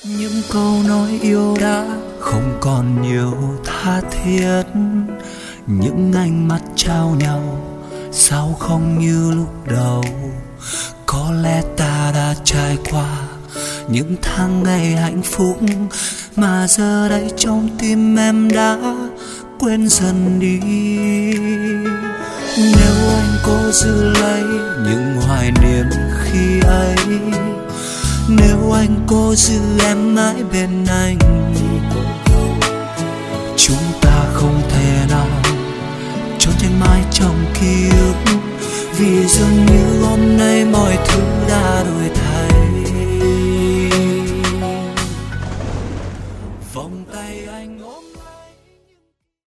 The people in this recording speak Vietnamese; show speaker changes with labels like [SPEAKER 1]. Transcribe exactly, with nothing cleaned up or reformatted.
[SPEAKER 1] Những câu nói yêu đã không còn nhiều tha thiết, những ánh mắt trao nhau sao không như lúc đầu. Có lẽ ta đã trải qua những tháng ngày hạnh phúc, mà giờ đây trong tim em đã quên dần đi. Nếu anh cố giữ lấy những hoài niệm khi ấy, nếu anh cố giữ em mãi bên anh, chúng ta không thể nào trốn tránh mãi trong ký ức. Vì dường như hôm nay mọi thứ đã đổi thay,